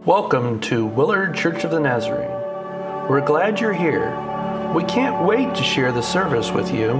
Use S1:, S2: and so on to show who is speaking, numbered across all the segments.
S1: Welcome to Willard Church of the Nazarene. We're glad you're here. We can't wait to share the service with you.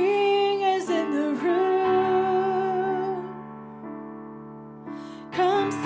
S2: King is in the room. Come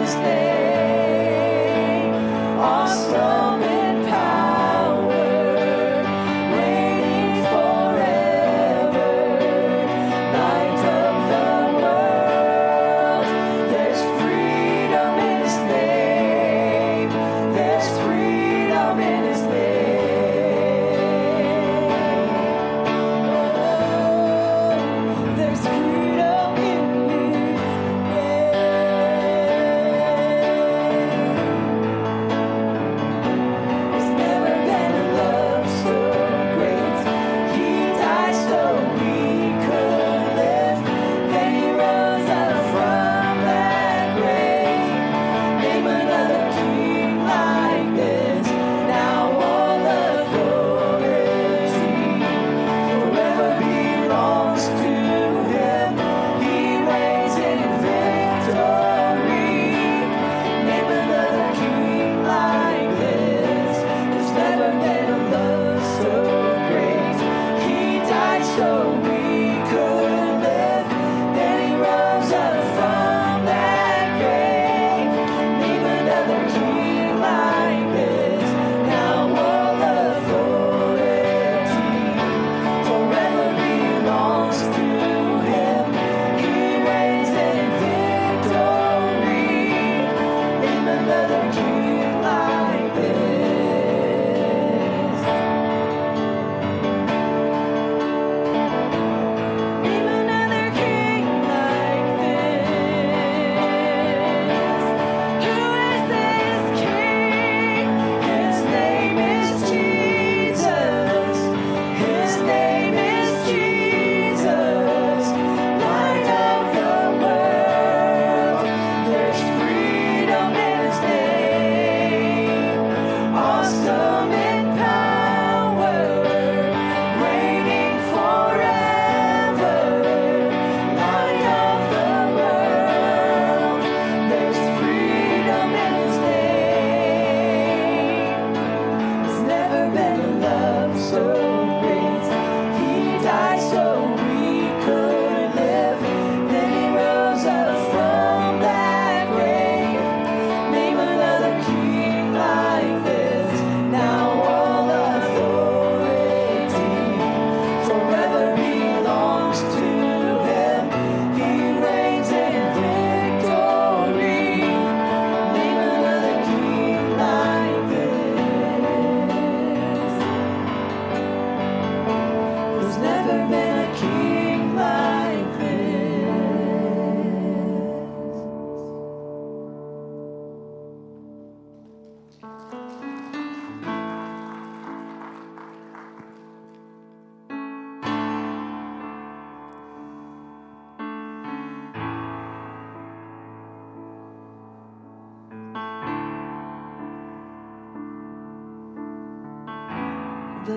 S2: The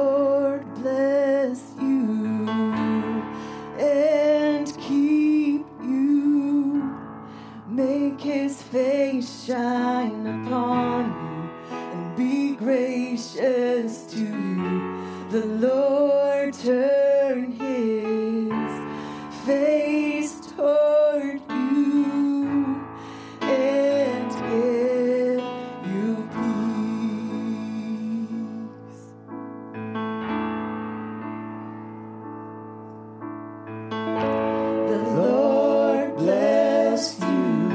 S2: Lord bless you and keep you. Make his face shine upon you and be gracious to you. The Lord turn his face toward you and give you peace. The Lord bless you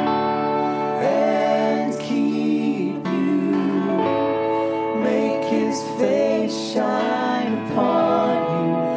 S2: and keep you. Make his face shine upon you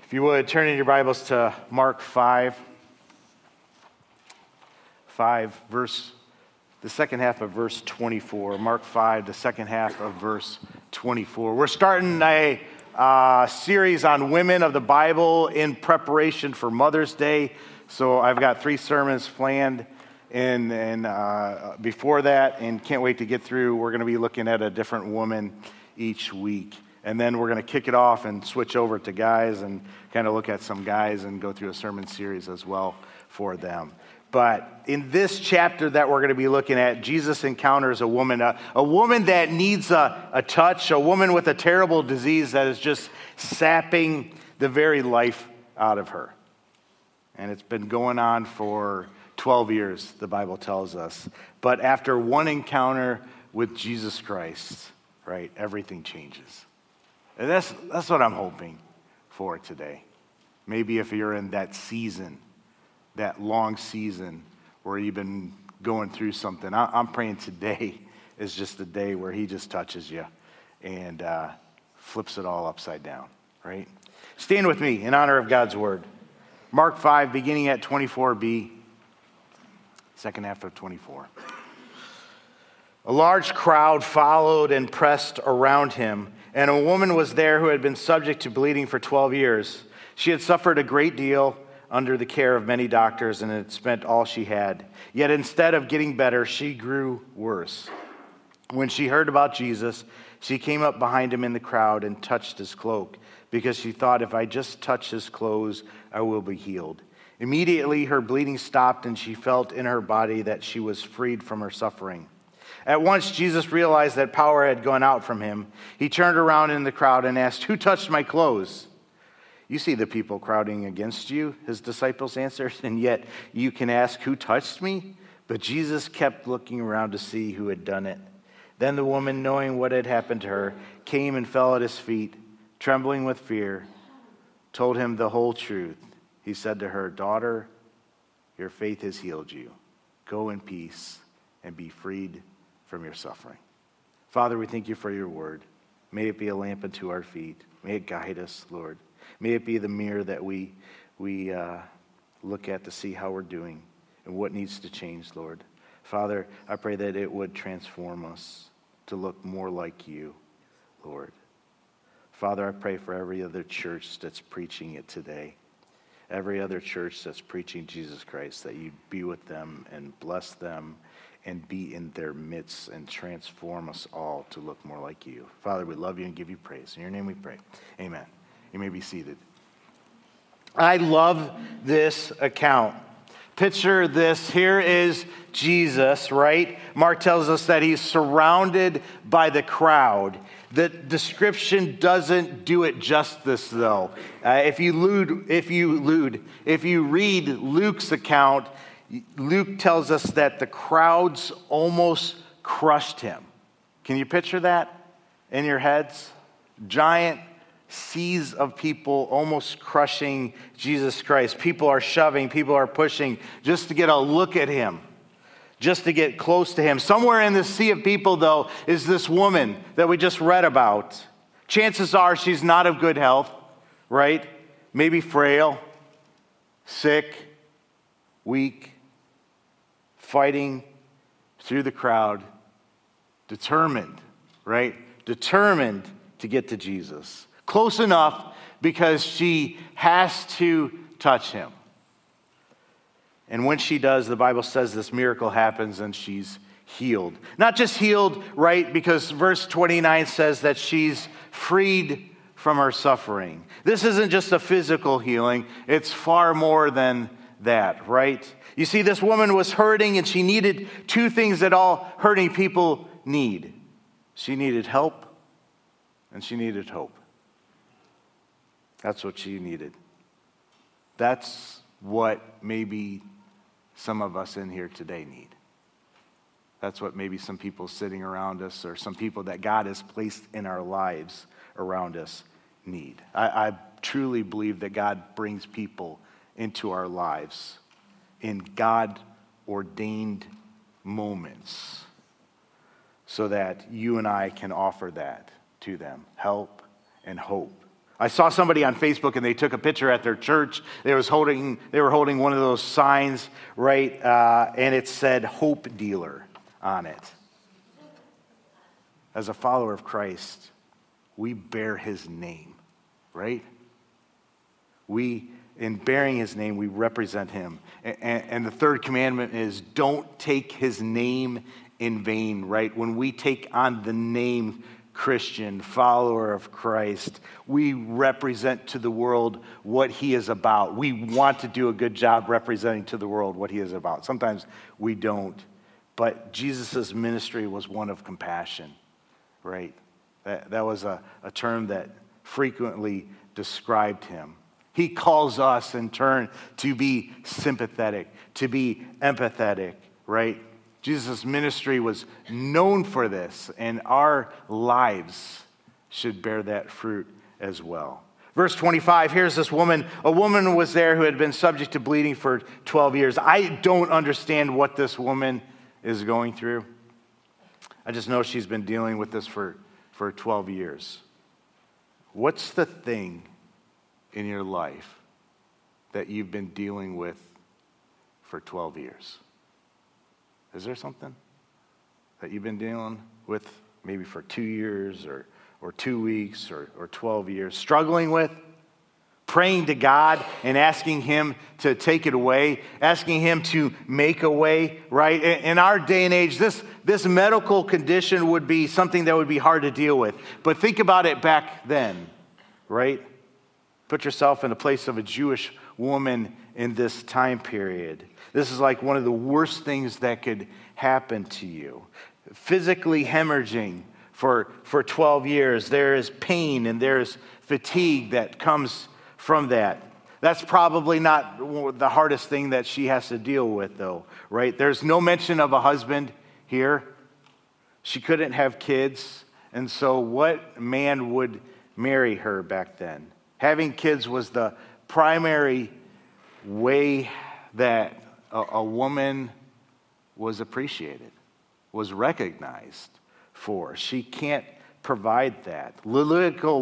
S3: If you would, turn in your Bibles to Mark 5, the second half of verse 24. Mark 5, the second half of verse 24. We're starting a series on women of the Bible in preparation for Mother's Day. So I've got 3 sermons planned and before that, and can't wait to get through. We're going to be looking at a different woman each week. And then we're going to kick it off and switch over to guys and kind of look at some guys and go through a sermon series as well for them. But in this chapter that we're going to be looking at, Jesus encounters a woman that needs a touch, a woman with a terrible disease that is just sapping the very life out of her. And it's been going on for 12 years, the Bible tells us. But after one encounter with Jesus Christ, right, everything changes. And that's what I'm hoping for today. Maybe if you're in that season, that long season where you've been going through something, I'm praying today is just the day where he just touches you and flips it all upside down, right? Stand with me in honor of God's word. Mark 5, beginning at 24b, second half of 24. A large crowd followed and pressed around him, and a woman was there who had been subject to bleeding for 12 years. She had suffered a great deal under the care of many doctors and had spent all she had. Yet instead of getting better, she grew worse. When she heard about Jesus, she came up behind him in the crowd and touched his cloak, because she thought, if I just touch his clothes, I will be healed. Immediately her bleeding stopped, and she felt in her body that she was freed from her suffering. At once Jesus realized that power had gone out from him. He turned around in the crowd and asked, "Who touched my clothes?" "You see the people crowding against you," his disciples answered, "and yet you can ask, 'Who touched me?'" But Jesus kept looking around to see who had done it. Then the woman, knowing what had happened to her, came and fell at his feet, trembling with fear, told him the whole truth. He said to her, "Daughter, your faith has healed you. Go in peace and be freed from your suffering." Father, we thank you for your word. May it be a lamp unto our feet. May it guide us, Lord. May it be the mirror that we look at to see how we're doing and what needs to change, Lord. Father, I pray that it would transform us to look more like you, Lord. Father, I pray for every other church that's preaching it today, every other church that's preaching Jesus Christ, that you be with them and bless them and be in their midst and transform us all to look more like you. Father, we love you and give you praise. In your name we pray. Amen. You may be seated. I love this account. Picture this. Here is Jesus, right? Mark tells us that he's surrounded by the crowd. The description doesn't do it justice, though. If you read Luke's account, Luke tells us that the crowds almost crushed him. Can you picture that in your heads? Giant seas of people almost crushing Jesus Christ. People are shoving, people are pushing just to get a look at him, just to get close to him. Somewhere in this sea of people, though, is this woman that we just read about. Chances are she's not of good health, right? Maybe frail, sick, weak, fighting through the crowd, determined, right? Determined to get to Jesus. Close enough because she has to touch him. And when she does, the Bible says this miracle happens and she's healed. Not just healed, right? Because verse 29 says that she's freed from her suffering. This isn't just a physical healing. It's far more than that, right? You see, this woman was hurting and she needed 2 things that all hurting people need. She needed help and she needed hope. That's what she needed. That's what maybe some of us in here today need. That's what maybe some people sitting around us or some people that God has placed in our lives around us need. I truly believe that God brings people into our lives in God-ordained moments so that you and I can offer that to them, help and hope. I saw somebody on Facebook and they took a picture at their church. They were holding one of those signs, right? And it said Hope Dealer on it. As a follower of Christ, we bear his name, right? In bearing his name, we represent him. And the third commandment is don't take his name in vain, right? When we take on the name Christian, follower of Christ, we represent to the world what he is about. We want to do a good job representing to the world what he is about. Sometimes we don't. But Jesus' ministry was one of compassion, right? That was a term that frequently described him. He calls us in turn to be sympathetic, to be empathetic, right? Jesus' ministry was known for this, and our lives should bear that fruit as well. Verse 25, here's this woman. A woman was there who had been subject to bleeding for 12 years. I don't understand what this woman is going through. I just know she's been dealing with this for 12 years. What's the thing in your life that you've been dealing with for 12 years? Is there something that you've been dealing with maybe for 2 years or 2 weeks or 12 years, struggling with, praying to God and asking him to take it away, asking him to make a way, right? In our day and age, this medical condition would be something that would be hard to deal with. But think about it back then, right? Put yourself in the place of a Jewish woman in this time period. This is like one of the worst things that could happen to you. Physically hemorrhaging for 12 years. There is pain and there's fatigue that comes from that. That's probably not the hardest thing that she has to deal with, though, right? There's no mention of a husband here. She couldn't have kids. And so what man would marry her back then? Having kids was the primary way that a woman was appreciated, was recognized for. She can't provide that. Levitical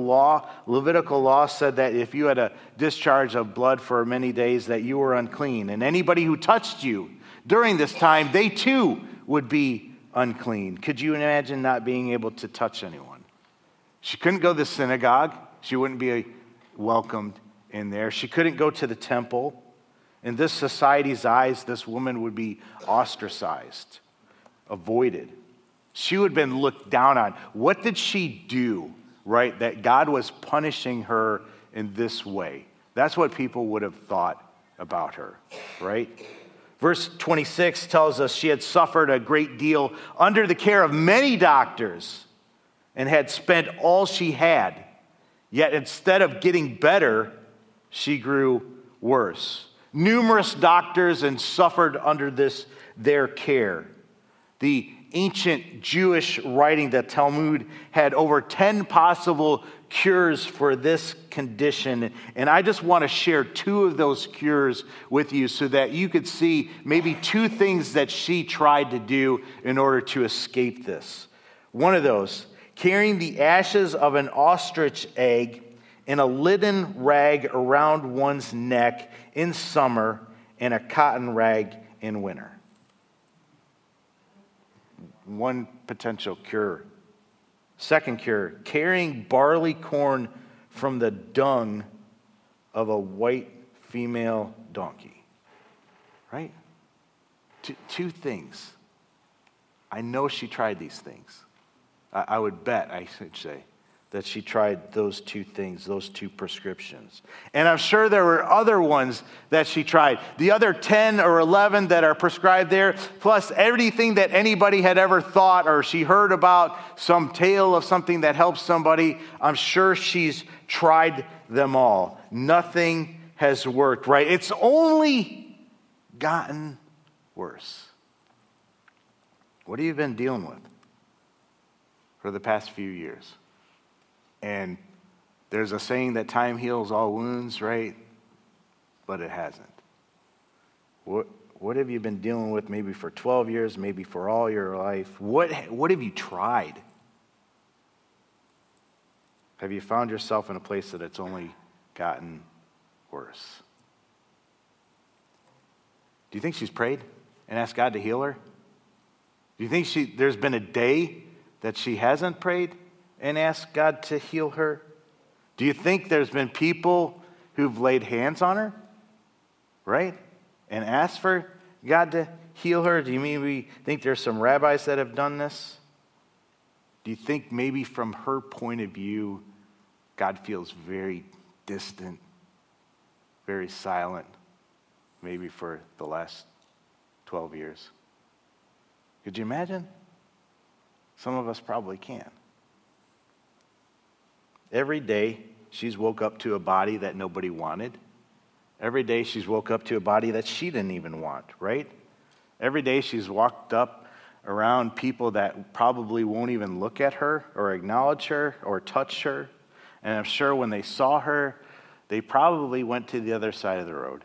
S3: law said that if you had a discharge of blood for many days, that you were unclean. And anybody who touched you during this time, they too would be unclean. Could you imagine not being able to touch anyone? She couldn't go to the synagogue. She wouldn't be welcomed in there. She couldn't go to the temple. In this society's eyes, this woman would be ostracized, avoided. She would have been looked down on. What did she do, right, that God was punishing her in this way? That's what people would have thought about her, right? Verse 26 tells us she had suffered a great deal under the care of many doctors and had spent all she had. Yet instead of getting better, she grew worse. Numerous doctors and suffered under their care. The ancient Jewish writing, the Talmud, had over 10 possible cures for this condition. And I just want to share 2 of those cures with you so that you could see maybe 2 things that she tried to do in order to escape this. One of those, carrying the ashes of an ostrich egg in a linen rag around one's neck in summer and a cotton rag in winter. One potential cure. Second cure, carrying barley corn from the dung of a white female donkey. Right? 2 things. I know she tried these things. I would bet, I should say, that she tried those 2 things, those 2 prescriptions. And I'm sure there were other ones that she tried. The other 10 or 11 that are prescribed there, plus everything that anybody had ever thought or she heard about, some tale of something that helps somebody, I'm sure she's tried them all. Nothing has worked, right? It's only gotten worse. What have you been dealing with for the past few years? And there's a saying that time heals all wounds, right? But it hasn't. What have you been dealing with maybe for 12 years, maybe for all your life? What have you tried? Have you found yourself in a place that it's only gotten worse? Do you think she's prayed and asked God to heal her? Do you think there's been a day that she hasn't prayed and asked God to heal her? Do you think there's been people who've laid hands on her, right, and asked for God to heal her? Do you maybe think there's some rabbis that have done this? Do you think maybe from her point of view, God feels very distant, very silent, maybe for the last 12 years? Could you imagine? Some of us probably can. Every day, she's woke up to a body that nobody wanted. Every day, she's woke up to a body that she didn't even want, right? Every day, she's walked up around people that probably won't even look at her or acknowledge her or touch her. And I'm sure when they saw her, they probably went to the other side of the road.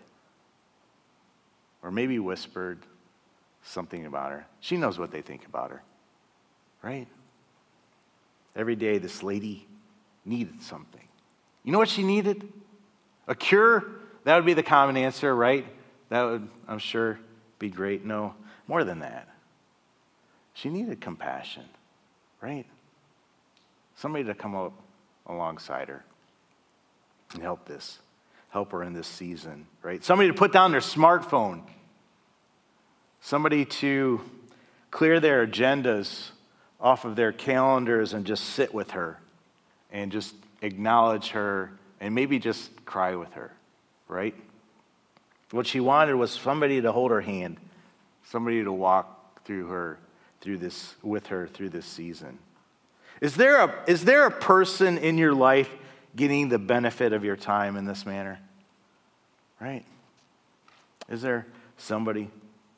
S3: Or maybe whispered something about her. She knows what they think about her, right? Every day, this lady needed something. You know what she needed? A cure? That would be the common answer, right? That would, I'm sure, be great. No, more than that. She needed compassion, right? Somebody to come up alongside her and help her in this season, right? Somebody to put down their smartphone. Somebody to clear their agendas off of their calendars and just sit with her and just acknowledge her and maybe just cry with her, right? What she wanted was somebody to hold her hand, somebody to walk with her through this season. Is there a person in your life getting the benefit of your time in this manner? Right? Is there somebody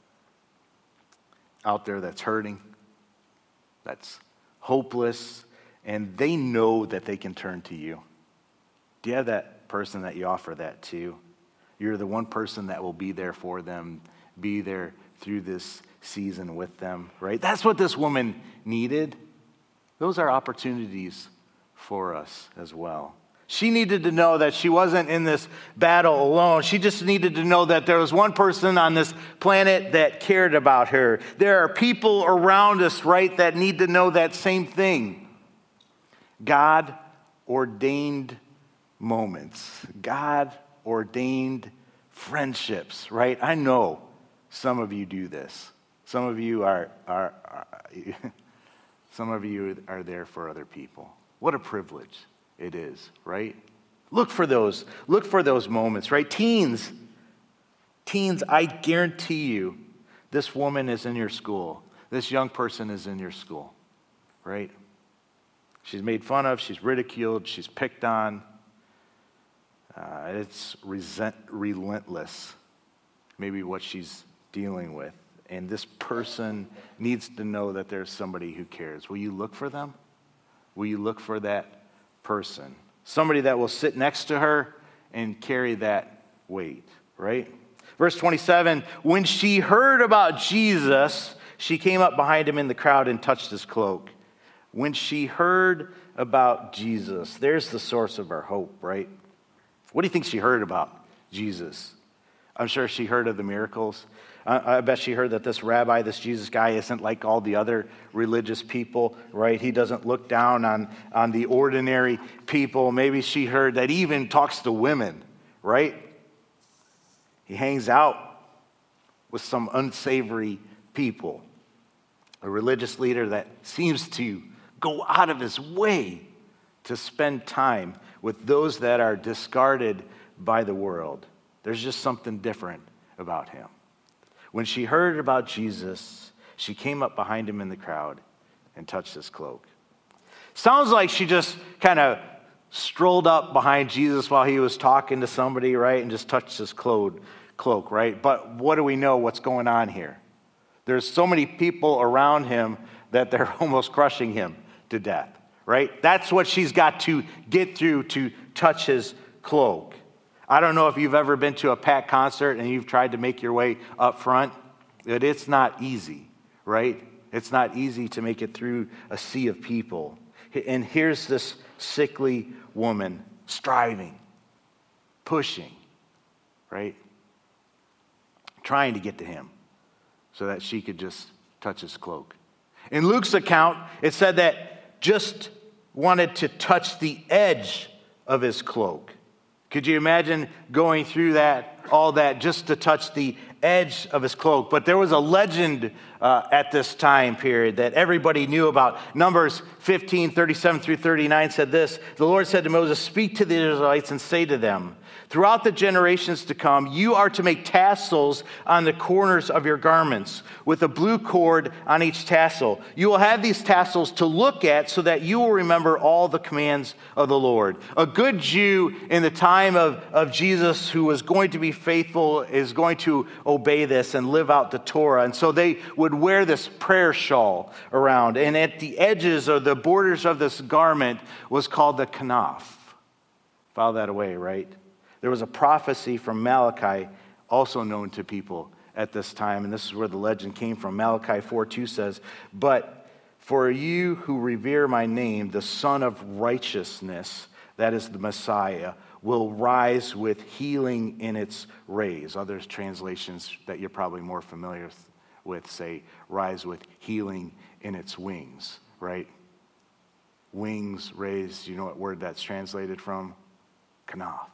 S3: out there that's hurting, that's hopeless, and they know that they can turn to you? Do you have that person that you offer that to? You're the one person that will be there for them, be there through this season with them, right? That's what this woman needed. Those are opportunities for us as well. She needed to know that she wasn't in this battle alone. She just needed to know that there was one person on this planet that cared about her. There are people around us, right, that need to know that same thing. God ordained moments. God ordained friendships, right? I know some of you do this. Some of you are there for other people. What a privilege it is, right? Look for those moments, right? Teens, I guarantee you, this woman is in your school. This young person is in your school, right? She's made fun of, she's ridiculed, she's picked on. It's relentless, maybe what she's dealing with. And this person needs to know that there's somebody who cares. Will you look for them? Will you look for that person? Somebody that will sit next to her and carry that weight, right? Verse 27, when she heard about Jesus, she came up behind him in the crowd and touched his cloak. When she heard about Jesus, there's the source of our hope, right? What do you think she heard about Jesus? I'm sure she heard of the miracles. I bet she heard that this rabbi, this Jesus guy, isn't like all the other religious people, right? He doesn't look down on the ordinary people. Maybe she heard that he even talks to women, right? He hangs out with some unsavory people. A religious leader that seems to go out of his way to spend time with those that are discarded by the world. There's just something different about him. When she heard about Jesus, she came up behind him in the crowd and touched his cloak. Sounds like she just kind of strolled up behind Jesus while he was talking to somebody, right, and just touched his cloak, right? But what do we know what's going on here? There's so many people around him that they're almost crushing him to death, right? That's what she's got to get through to touch his cloak. I don't know if you've ever been to a packed concert and you've tried to make your way up front, but it's not easy, right? It's not easy to make it through a sea of people. And here's this sickly woman striving, pushing, right? Trying to get to him so that she could just touch his cloak. In Luke's account, it said that just wanted to touch the edge of his cloak. Could you imagine going through all that just to touch the edge of his cloak? But there was a legend at this time period that everybody knew about. Numbers 15:37-39 said this: the Lord said to Moses, "Speak to the Israelites and say to them, throughout the generations to come, you are to make tassels on the corners of your garments with a blue cord on each tassel. You will have these tassels to look at so that you will remember all the commands of the Lord." A good Jew in the time of Jesus who was going to be faithful is going to obey this and live out the Torah. And so they would wear this prayer shawl around. And at the edges or the borders of this garment was called the kanaf. File that away, right? There was a prophecy from Malachi, also known to people at this time, and this is where the legend came from. Malachi 4:2 says, "But for you who revere my name, the Son of Righteousness, that is the Messiah, will rise with healing in its rays." Other translations that you're probably more familiar with say, "rise with healing in its wings," right? Wings, rays, you know what word that's translated from? Kanaf.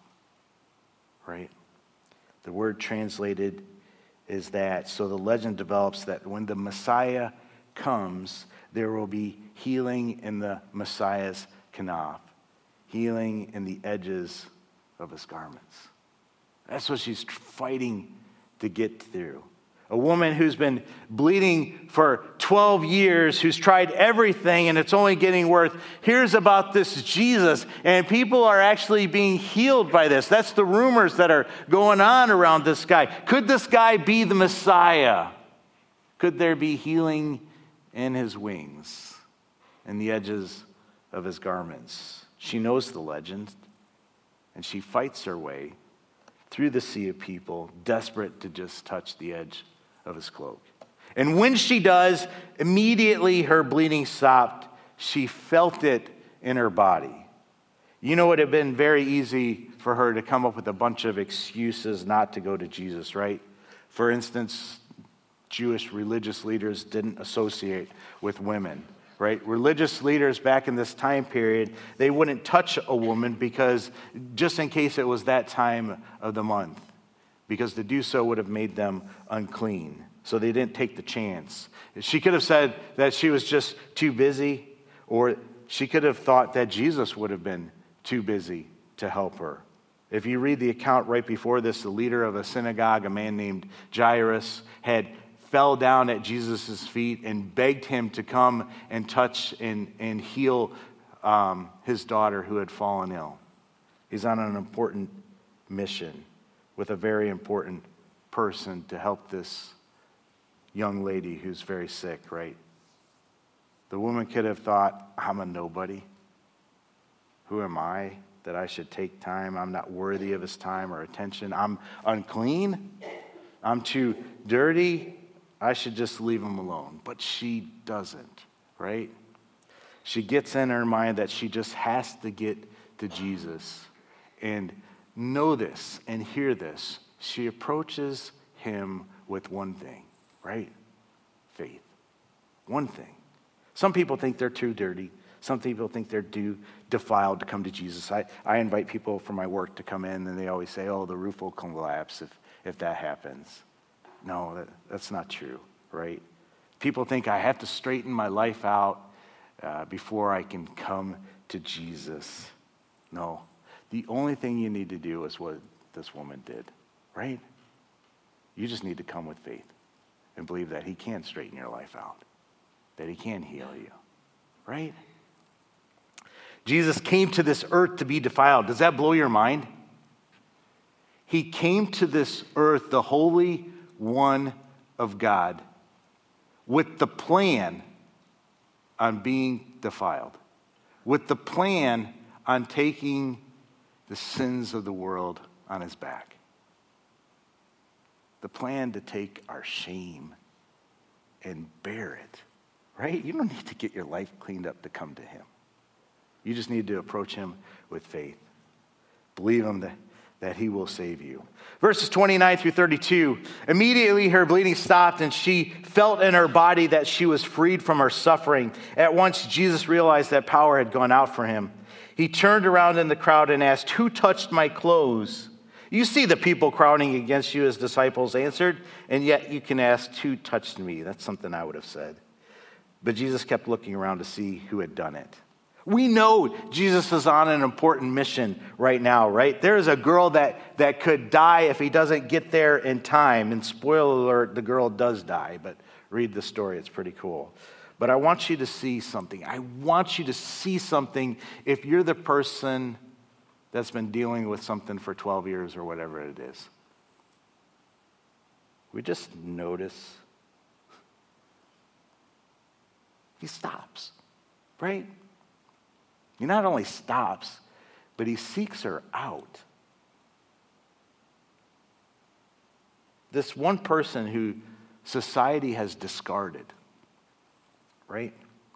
S3: Right? The word translated is that. So the legend develops that when the Messiah comes, there will be healing in the Messiah's kanaf, healing in the edges of his garments. That's what she's fighting to get through. A woman who's been bleeding for 12 years, who's tried everything and it's only getting worse, hears about this Jesus, and people are actually being healed by this. That's the rumors that are going on around this guy. Could this guy be the Messiah? Could there be healing in his wings, in the edges of his garments? She knows the legend, and she fights her way through the sea of people, desperate to just touch the edge of his cloak. And when she does, immediately her bleeding stopped. She felt it in her body. You know, it would have been very easy for her to come up with a bunch of excuses not to go to Jesus, right? For instance, Jewish religious leaders didn't associate with women, right? Religious leaders back in this time period, they wouldn't touch a woman because just in case it was that time of the month, because to do so would have made them unclean. So they didn't take the chance. She could have said that she was just too busy, or she could have thought that Jesus would have been too busy to help her. If you read the account right before this, the leader of a synagogue, a man named Jairus, fell down at Jesus' feet and begged him to come and touch and heal his daughter who had fallen ill. He's on an important mission with a very important person to help this young lady who's very sick, right? The woman could have thought, I'm a nobody. Who am I that I should take time? I'm not worthy of his time or attention. I'm unclean. I'm too dirty. I should just leave him alone. But she doesn't, right? She gets in her mind that she just has to get to Jesus. And know this and hear this. She approaches him with one thing, right? Faith. One thing. Some people think they're too dirty. Some people think they're too defiled to come to Jesus. I invite people from my work to come in, and they always say, oh, the roof will collapse if that happens. No, that's not true, right? People think I have to straighten my life out before I can come to Jesus. No. The only thing you need to do is what this woman did, right? You just need to come with faith and believe that he can straighten your life out, that he can heal you, right? Jesus came to this earth to be defiled. Does that blow your mind? He came to this earth, the Holy One of God, with the plan on being defiled, with the plan on taking the sins of the world on his back. The plan to take our shame and bear it, right? You don't need to get your life cleaned up to come to him. You just need to approach him with faith. Believe him that he will save you. Verses 29 through 32, immediately her bleeding stopped and she felt in her body that she was freed from her suffering. At once Jesus realized that power had gone out from him. He turned around in the crowd and asked, "Who touched my clothes?" "You see the people crowding against you," his disciples answered, "and yet you can ask, 'Who touched me?'" That's something I would have said. But Jesus kept looking around to see who had done it. We know Jesus is on an important mission right now, right? There is a girl that could die if he doesn't get there in time. And spoiler alert, the girl does die, but read the story. It's pretty cool. But I want you to see something. I want you to see something if you're the person that's been dealing with something for 12 years or whatever it is. We just notice. He stops, right? He not only stops, but he seeks her out. This one person who society has discarded, right?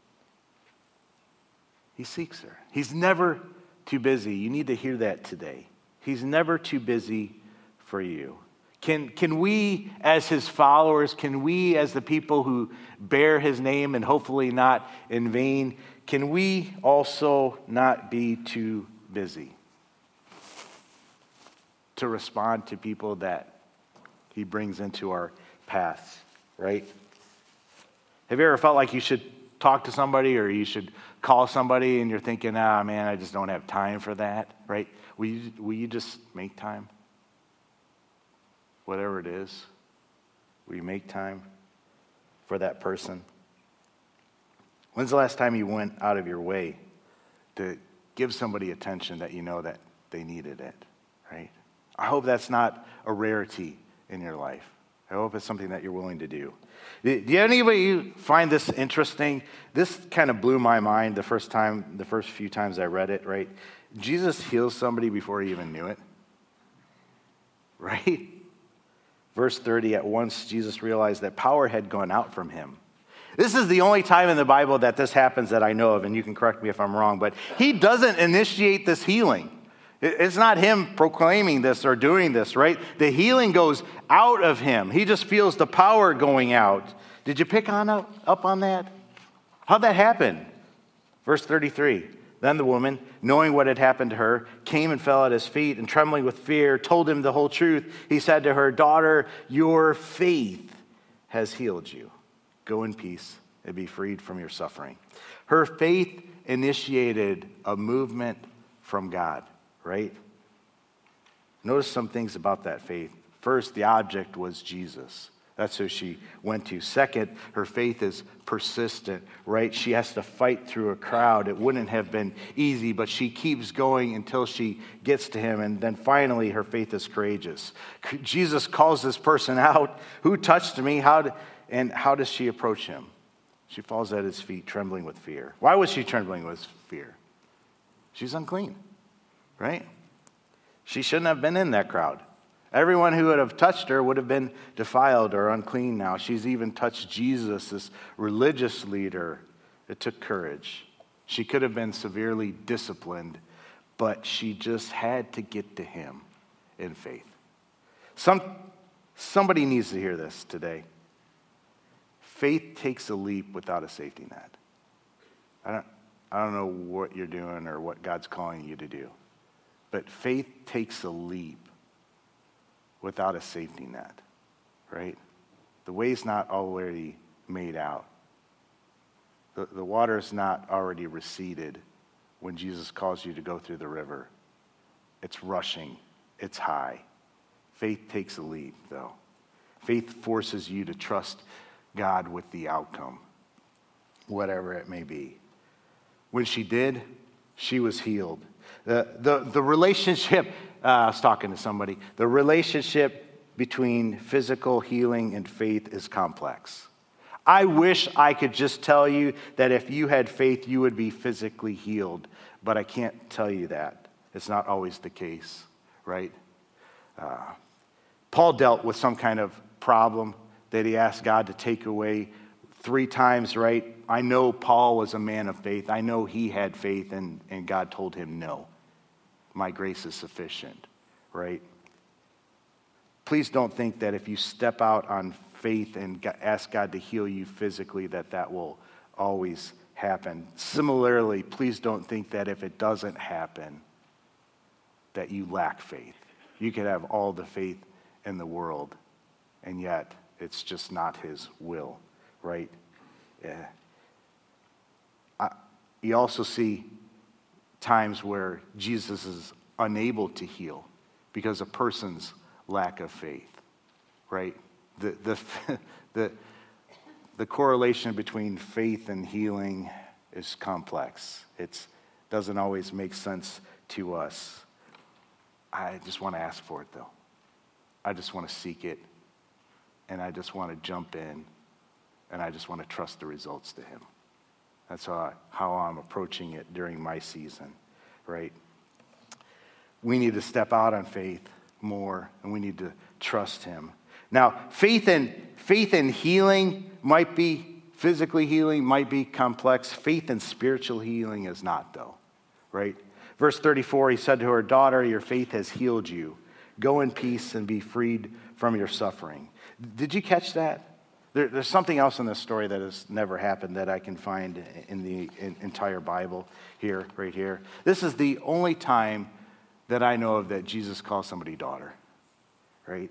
S3: He seeks her. He's never too busy. You need to hear that today. He's never too busy for you. Can we, as his followers, can we, as the people who bear his name and hopefully not in vain, can we also not be too busy to respond to people that he brings into our paths, right? Have you ever felt like you should talk to somebody or you should call somebody and you're thinking, man, I just don't have time for that, right? Will you just make time? Whatever it is, will you make time for that person? When's the last time you went out of your way to give somebody attention that you know that they needed it, right? I hope that's not a rarity in your life. I hope it's something that you're willing to do. Do anybody find this interesting? This kind of blew my mind the first few times I read it, right? Jesus heals somebody before he even knew it, right? Verse 30, at once Jesus realized that power had gone out from him. This is the only time in the Bible that this happens that I know of, and you can correct me if I'm wrong, but he doesn't initiate this healing. It's not him proclaiming this or doing this, right? The healing goes out of him. He just feels the power going out. Did you pick up on that? How'd that happen? Verse 33, then the woman, knowing what had happened to her, came and fell at his feet, and trembling with fear, told him the whole truth. He said to her, "Daughter, your faith has healed you. Go in peace and be freed from your suffering." Her faith initiated a movement from God, right? Notice some things about that faith. First, the object was Jesus. That's who she went to. Second, her faith is persistent, right? She has to fight through a crowd. It wouldn't have been easy, but she keeps going until she gets to him. And then finally, her faith is courageous. Jesus calls this person out. "Who touched me?" And how does she approach him? She falls at his feet, trembling with fear. Why was she trembling with fear? She's unclean, right? She shouldn't have been in that crowd. Everyone who would have touched her would have been defiled or unclean now. She's even touched Jesus, this religious leader. It took courage. She could have been severely disciplined, but she just had to get to him in faith. Somebody needs to hear this today. Faith takes a leap without a safety net. I don't know what you're doing or what God's calling you to do, but faith takes a leap without a safety net, right? The way's not already made out. The water's not already receded when Jesus calls you to go through the river. It's rushing. It's high. Faith takes a leap, though. Faith forces you to trust God with the outcome, whatever it may be. When she did, she was healed. The relationship, I was talking to somebody, the relationship between physical healing and faith is complex. I wish I could just tell you that if you had faith, you would be physically healed, but I can't tell you that. It's not always the case, right? Paul dealt with some kind of problem that he asked God to take away 3 times, right? I know Paul was a man of faith. I know he had faith, and God told him, no, my grace is sufficient, right? Please don't think that if you step out on faith and ask God to heal you physically, that will always happen. Similarly, please don't think that if it doesn't happen, that you lack faith. You could have all the faith in the world, and yet it's just not his will, right? Yeah. You also see times where Jesus is unable to heal because a person's lack of faith, right? The correlation between faith and healing is complex. It doesn't always make sense to us. I just want to ask for it, though. I just want to seek it, and I just want to jump in, and I just want to trust the results to him. That's how I'm approaching it during my season, right? We need to step out on faith more, and we need to trust him. Now, faith in healing might be, physically healing might be complex. Faith in spiritual healing is not, though, right? Verse 34, he said to her, "Daughter, your faith has healed you. Go in peace and be freed from your suffering." Did you catch that? There's something else in this story that has never happened that I can find in the entire Bible here, right here. This is the only time that I know of that Jesus calls somebody daughter, right?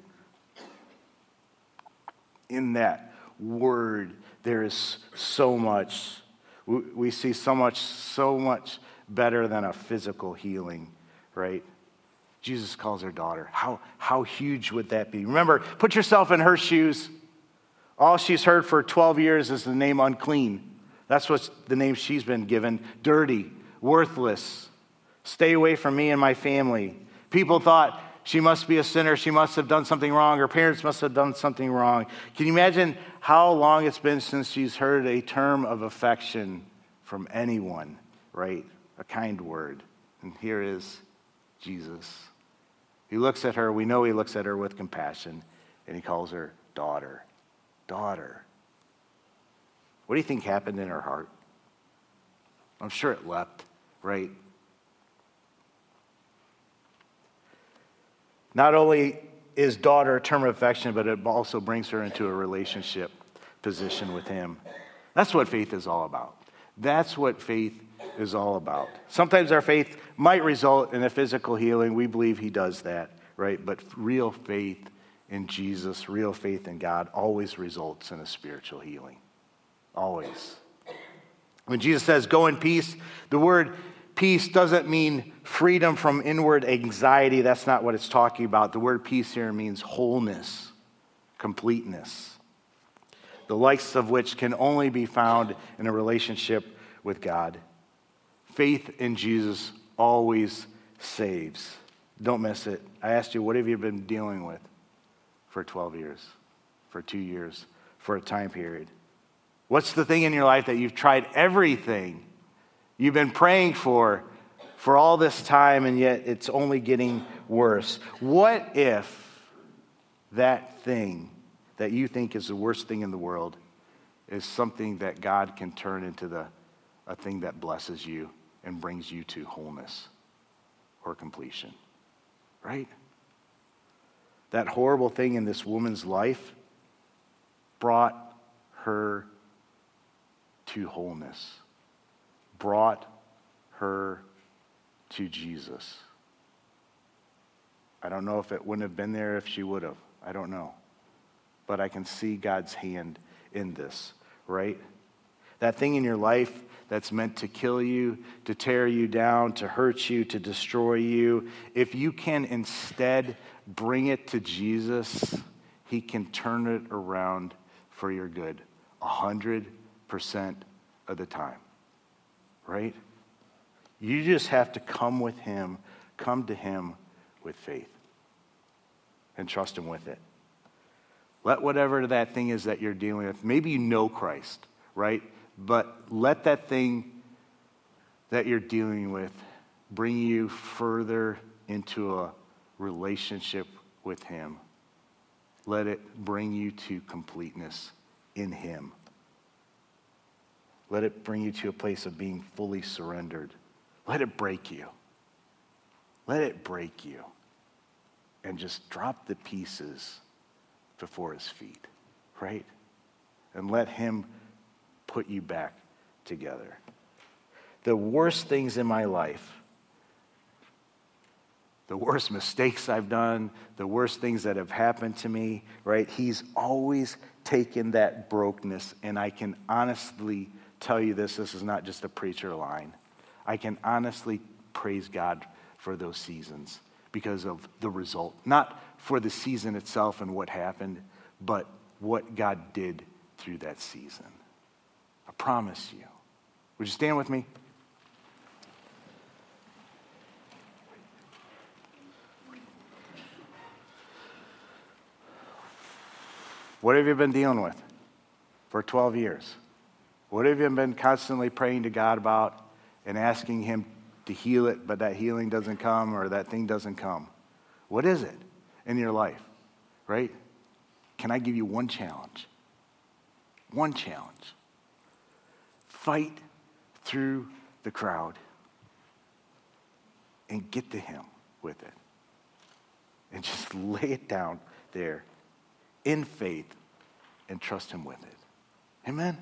S3: In that word, there is so much. We see so much better than a physical healing, right? Jesus calls her daughter. How huge would that be? Remember, put yourself in her shoes. All she's heard for 12 years is the name unclean. That's what's the name she's been given. Dirty, worthless. Stay away from me and my family. People thought she must be a sinner. She must have done something wrong. Her parents must have done something wrong. Can you imagine how long it's been since she's heard a term of affection from anyone, right? A kind word. And here is Jesus. He looks at her. We know he looks at her with compassion, and he calls her daughter. Daughter. What do you think happened in her heart? I'm sure it leapt, right? Not only is daughter a term of affection, but it also brings her into a relationship position with him. That's what faith is all about. That's what faith is all about. Sometimes our faith might result in a physical healing. We believe he does that, right? But real faith in Jesus, real faith in God, always results in a spiritual healing. Always. When Jesus says, "Go in peace," the word peace doesn't mean freedom from inward anxiety. That's not what it's talking about. The word peace here means wholeness, completeness, the likes of which can only be found in a relationship with God. Faith in Jesus always saves. Don't miss it. I asked you, what have you been dealing with for 12 years, for 2 years, for a time period? What's the thing in your life that you've tried everything you've been praying for all this time, and yet it's only getting worse? What if that thing that you think is the worst thing in the world is something that God can turn into a thing that blesses you and brings you to wholeness or completion, right? That horrible thing in this woman's life brought her to wholeness, brought her to Jesus. I don't know if it wouldn't have been there if she would have. I don't know. But I can see God's hand in this, right? That thing in your life that's meant to kill you, to tear you down, to hurt you, to destroy you, if you can instead bring it to Jesus, he can turn it around for your good 100% of the time, right? You just have to come to him with faith and trust him with it. Let whatever that thing is that you're dealing with, maybe you know Christ, right? But let that thing that you're dealing with bring you further into a relationship with him. Let it bring you to completeness in him. Let it bring you to a place of being fully surrendered. Let it break you. Let it break you. And just drop the pieces before his feet, right? And let him put you back together. The worst things in my life, the worst mistakes I've done, the worst things that have happened to me, right? He's always taken that brokenness, and I can honestly tell you this is not just a preacher line. I can honestly praise God for those seasons because of the result. Not for the season itself and what happened, but what God did through that season. I promise you. Would you stand with me? What have you been dealing with for 12 years? What have you been constantly praying to God about and asking him to heal it, but that healing doesn't come or that thing doesn't come? What is it in your life, right? Can I give you one challenge? One challenge. Fight through the crowd and get to him with it. And just lay it down there in faith and trust him with it. Amen?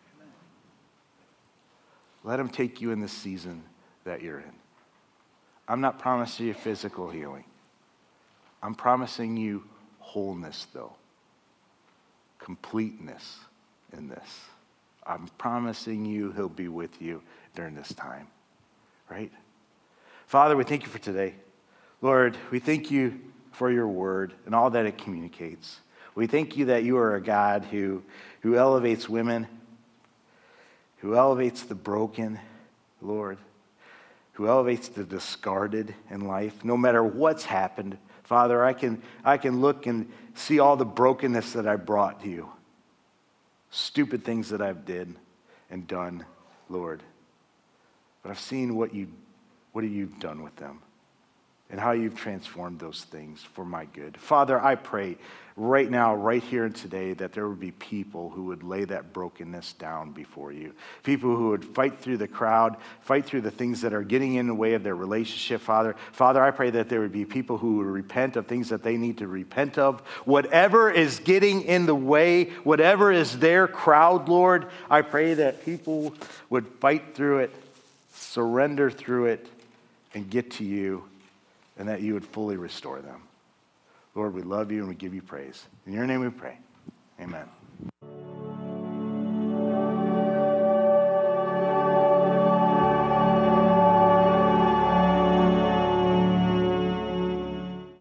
S3: Let him take you in the season that you're in. I'm not promising you physical healing. I'm promising you wholeness, though. Completeness in this. I'm promising you he'll be with you during this time. Right? Father, we thank you for today. Lord, we thank you for your word and all that it communicates. We thank you that you are a God who elevates women, who elevates the broken, Lord, who elevates the discarded in life. No matter what's happened, Father, I can look and see all the brokenness that I brought to you. Stupid things that I've did and done, Lord. But I've seen what you've done with them and how you've transformed those things for my good. Father, I pray right now, right here and today, that there would be people who would lay that brokenness down before you. People who would fight through the crowd, fight through the things that are getting in the way of their relationship, Father. Father, I pray that there would be people who would repent of things that they need to repent of. Whatever is getting in the way, whatever is their crowd, Lord, I pray that people would fight through it, surrender through it, and get to you, and that you would fully restore them. Lord, we love you and we give you praise. In your name we pray. Amen.